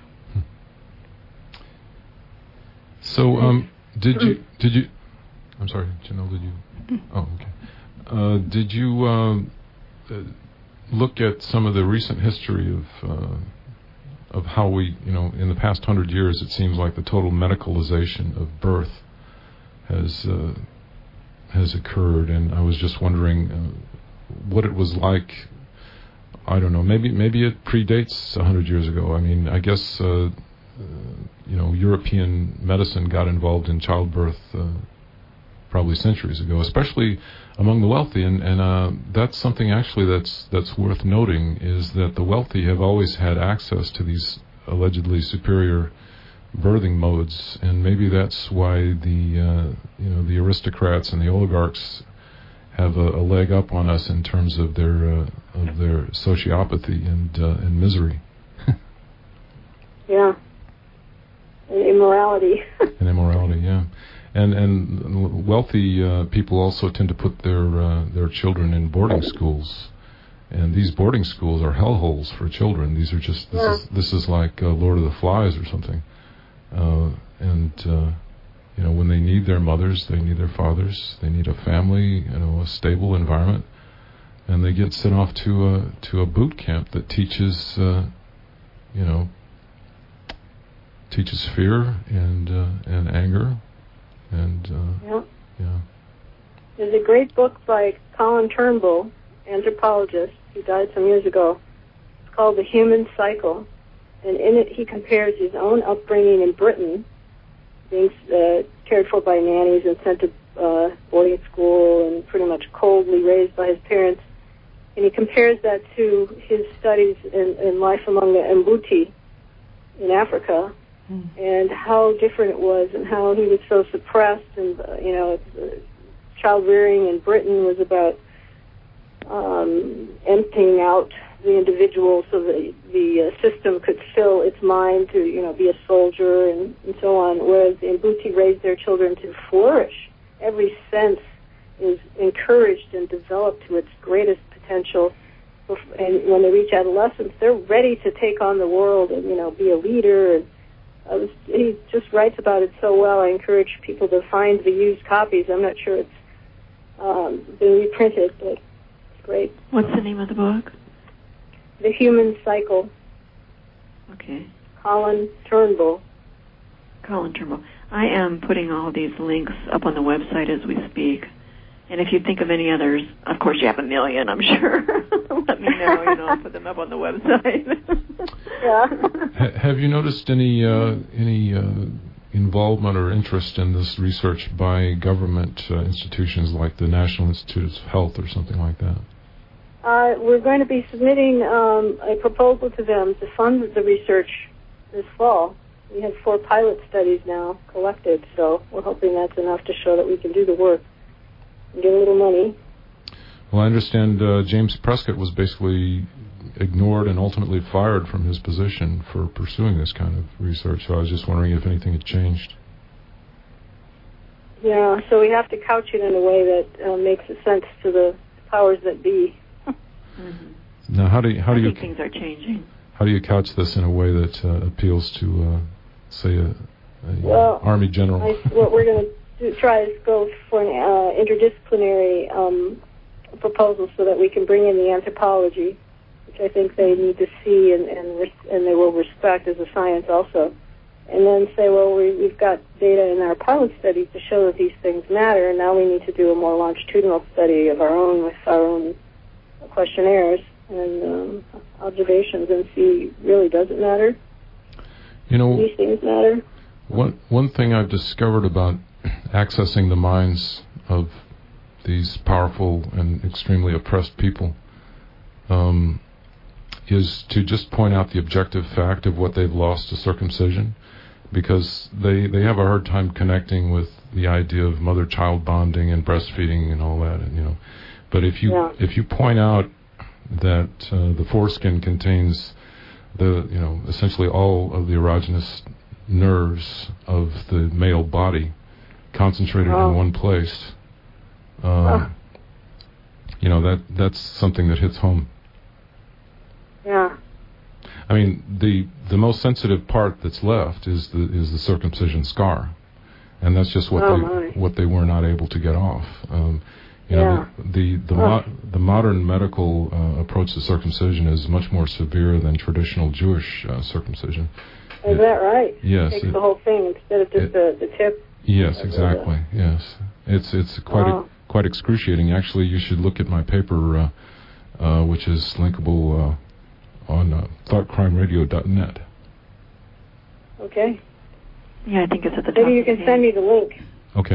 So, um, did you, did you, I'm sorry, Janelle, did you, oh, okay. Uh, did you uh, uh, look at some of the recent history of, uh, of how we, you know, in the past hundred years, it seems like the total medicalization of birth has, uh, has occurred, and I was just wondering uh, what it was like. I don't know. Maybe maybe it predates a hundred years ago. I mean, I guess uh, uh, you know, European medicine got involved in childbirth uh, probably centuries ago, especially among the wealthy. And, and uh, that's something actually that's that's worth noting, is that the wealthy have always had access to these allegedly superior birthing modes, and maybe that's why the uh, you know the aristocrats and the oligarchs have a, a leg up on us in terms of their uh, of their sociopathy and uh, and misery. Yeah, and immorality. and immorality, yeah, and and wealthy uh, people also tend to put their uh, their children in boarding schools, and these boarding schools are hellholes for children. These are just this yeah. is this is like uh, Lord of the Flies or something, uh, and. Uh, You know, when they need their mothers, they need their fathers, they need a family, you know, a stable environment, and they get sent off to a to a boot camp that teaches, uh, you know, teaches fear and uh, and anger, and uh, yeah. yeah. There's a great book by Colin Turnbull, anthropologist, who died some years ago. It's called The Human Cycle, and in it he compares his own upbringing in Britain, being uh, cared for by nannies and sent to uh, boarding school and pretty much coldly raised by his parents. And he compares that to his studies in, in life among the Mbuti in Africa, mm. and how different it was, and how he was so suppressed. And, uh, you know, uh, child rearing in Britain was about um, emptying out the individual so that the uh, system could fill its mind to, you know, be a soldier and, and so on, whereas the Mbuti raised their children to flourish. Every sense is encouraged and developed to its greatest potential, and when they reach adolescence, they're ready to take on the world and, you know, be a leader. And I was, he just writes about it so well. I encourage people to find the used copies. I'm not sure it's um, been reprinted, but it's great. What's the name of the book? The Human Cycle. Okay. Colin Turnbull. Colin Turnbull. I am putting all these links up on the website as we speak. And if you think of any others, of course you have a million, I'm sure. Let me know, you know, I'll put them up on the website. yeah. Ha- have you noticed any uh, any uh, involvement or interest in this research by government uh, institutions like the National Institutes of Health or something like that? Uh, we're going to be submitting um, a proposal to them to fund the research this fall. We have four pilot studies now collected, so we're hoping that's enough to show that we can do the work and get a little money. Well, I understand uh, James Prescott was basically ignored and ultimately fired from his position for pursuing this kind of research, so I was just wondering if anything had changed. Yeah, so we have to couch it in a way that uh, makes sense to the powers that be. Mm-hmm. Now, how do you, how I do you think things are changing. How do you couch this in a way that uh, appeals to, uh, say, a, a well, Army general? I, what we're going to to try to go for an uh, interdisciplinary um, proposal so that we can bring in the anthropology, which I think they need to see and and, res- and they will respect as a science also. And then say, well, we, we've got data in our pilot studies to show that these things matter, and now we need to do a more longitudinal study of our own with our own questionnaires and um, observations and see, really, does it matter? You know, these things matter? One, one thing I've discovered about accessing the minds of these powerful and extremely oppressed people um, is to just point out the objective fact of what they've lost to circumcision, because they, they have a hard time connecting with the idea of mother-child bonding and breastfeeding and all that, and you know. But if you yeah. if you point out that uh, the foreskin contains the you know essentially all of the erogenous nerves of the male body concentrated oh. in one place, um, oh. you know that that's something that hits home. Yeah. I mean, the the most sensitive part that's left is the is the circumcision scar, and that's just what oh, they my. what they were not able to get off. Um, you yeah. know, the the the, oh. mo- the modern medical uh, approach to circumcision is much more severe than traditional Jewish uh, circumcision. Is it, that right? Yes. It takes it, the whole thing instead of just it, the, the tip. Yes, exactly. The, yes, it's it's quite oh. a, quite excruciating. Actually, you should look at my paper, uh, uh, which is linkable. Uh, on uh, thought crime radio dot net. Okay. Yeah, I think it's at the Maybe top. Maybe you can send me the link. Okay.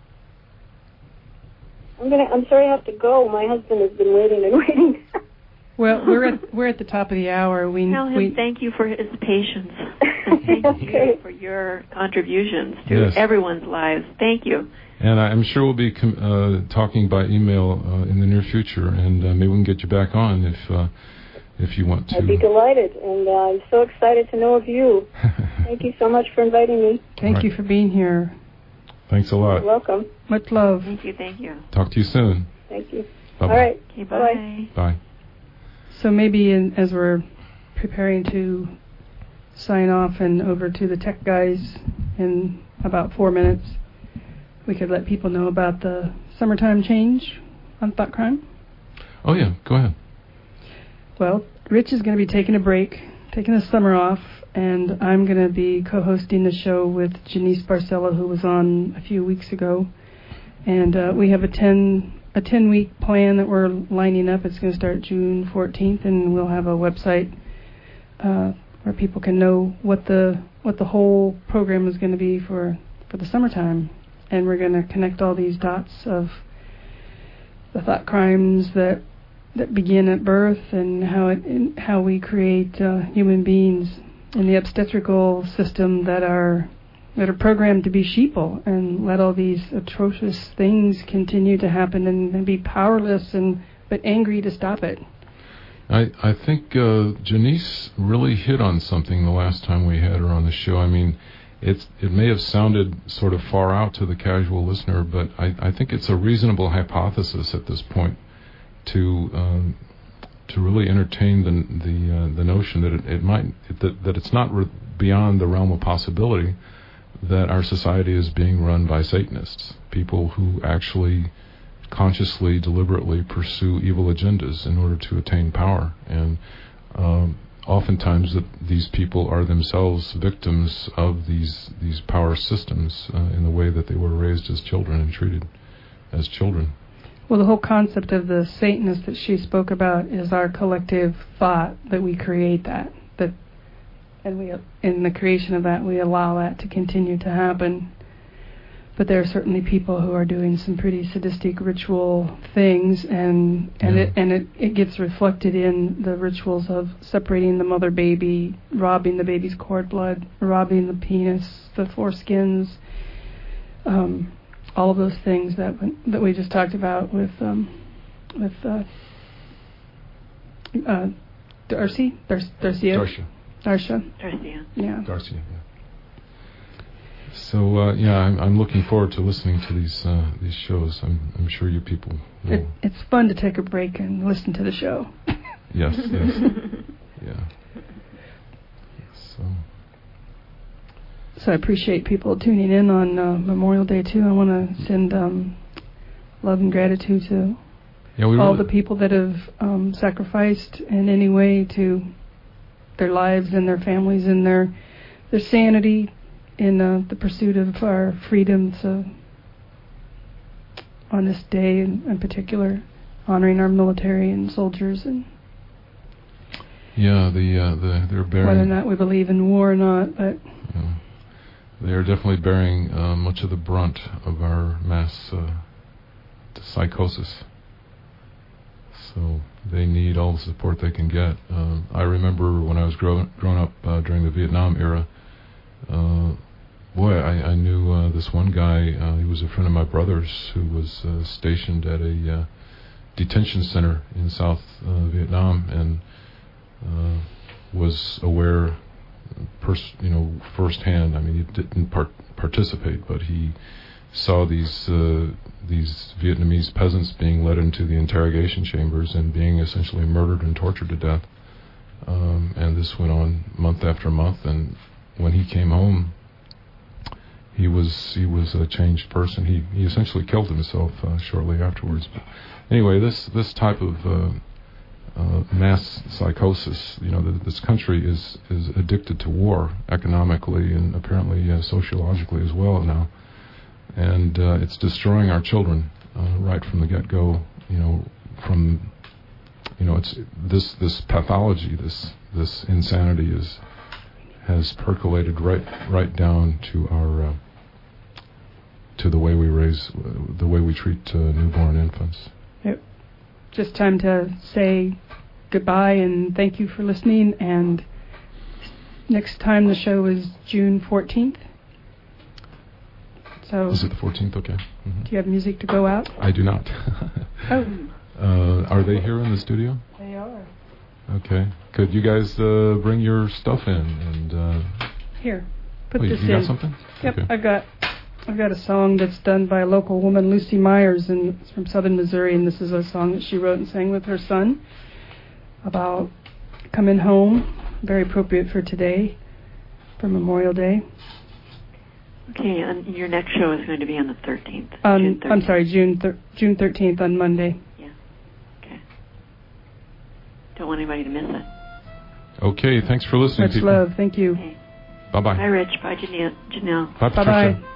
I'm gonna. I'm sorry, I have to go. My husband has been waiting and waiting. Well, we're at we're at the top of the hour. We tell him we, thank you for his patience. And thank okay. you for your contributions to yes. everyone's lives. Thank you. And I'm sure we'll be com- uh, talking by email uh, in the near future, and uh, maybe we can get you back on if. Uh, If you want to. I'd be delighted, and uh, I'm so excited to know of you. Thank you so much for inviting me. Thank right. you for being here. Thanks a lot. You're welcome. Much love. Thank you, thank you. Talk to you soon. Thank you. Bye-bye. All right. Okay, bye. Bye. So maybe in, as we're preparing to sign off and over to the tech guys in about four minutes, we could let people know about the summertime change on Thought Crime. Oh, yeah. Go ahead. Well, Rich is going to be taking a break, taking the summer off, and I'm going to be co-hosting the show with Janice Barcella, who was on a few weeks ago. And uh, we have a ten a ten week plan that we're lining up. It's going to start June fourteenth, and we'll have a website uh, where people can know what the what the whole program is going to be for, for the summertime. And we're going to connect all these dots of the thought crimes that that begin at birth, and how it in, how we create uh, human beings in the obstetrical system that are that are programmed to be sheeple and let all these atrocious things continue to happen, and, and be powerless and but angry to stop it. I I think uh, Janice really hit on something the last time we had her on the show. I mean, it's it may have sounded sort of far out to the casual listener, but I, I think it's a reasonable hypothesis at this point to um, to really entertain the the uh, the notion that it, it might that that it's not re- beyond the realm of possibility that our society is being run by Satanists, people who actually consciously, deliberately pursue evil agendas in order to attain power, and um, oftentimes that these people are themselves victims of these these power systems uh, in the way that they were raised as children and treated as children. Well, the whole concept of the Satanist that she spoke about is our collective thought that we create that, that, and we, in the creation of that, we allow that to continue to happen. But there are certainly people who are doing some pretty sadistic ritual things, and and yeah. it and it, it gets reflected in the rituals of separating the mother baby, robbing the baby's cord blood, robbing the penis, the foreskins. Um, all of those things that that we just talked about with um, with uh, uh, Darcy, Dar- Darcia, Darcia, Darcia, Darcia, yeah, Darcia, yeah. So uh, yeah, I'm, I'm looking forward to listening to these uh, these shows. I'm I'm sure you people will. It, it's fun to take a break and listen to the show. Yes, yes, yeah. So. So I appreciate people tuning in on uh, Memorial Day, too. I want to send um, love and gratitude to yeah, we all really the people that have um, sacrificed in any way to their lives and their families and their their sanity in uh, the pursuit of our freedom. So on this day in, in particular, honoring our military and soldiers, and yeah, the uh, the they're bearing whether or not we believe in war or not, but yeah, they are definitely bearing uh, much of the brunt of our mass uh, psychosis. So they need all the support they can get. Um, I remember when I was grow- growing up uh, during the Vietnam era, uh, boy, I, I knew uh, this one guy. Uh, he was a friend of my brother's who was uh, stationed at a uh, detention center in South uh, Vietnam, and uh, was aware, pers- you know, firsthand. I mean, he didn't part- participate, but he saw these uh, these Vietnamese peasants being led into the interrogation chambers and being essentially murdered and tortured to death. Um, and this went on month after month. And when he came home, he was he was a changed person. He he essentially killed himself uh, shortly afterwards. But anyway, this this type of uh, uh, mass psychosis, you know, the, this country is is addicted to war economically and apparently uh, sociologically as well now. And uh, it's destroying our children uh, right from the get-go. You know, from you know, it's this this pathology, this this insanity is has percolated right right down to our uh, to the way we raise, uh, the way we treat uh, newborn infants. Yep. Just time to say goodbye and thank you for listening. And next time the show is June fourteenth. So is it the fourteenth? Okay. Mm-hmm. Do you have music to go out? I do not. Oh. Uh, are they here in the studio? They are. Okay. Could you guys uh, bring your stuff in and? Uh, here, put oh, this you, you in. got something? Yep, Okay. I've got. I've got a song that's done by a local woman, Lucy Myers, and it's from Southern Missouri, and this is a song that she wrote and sang with her son about coming home. Very appropriate for today, for Memorial Day. Okay, and your next show is going to be on the thirteenth. Um, June thirteenth. I'm sorry, June thir- June thirteenth on Monday. Yeah. Okay. Don't want anybody to miss it. Okay, thanks for listening, Much people. love. Thank you. Okay. Bye-bye. Bye, Rich. Bye, Janelle. Janelle. Bye, Patricia. Bye-bye.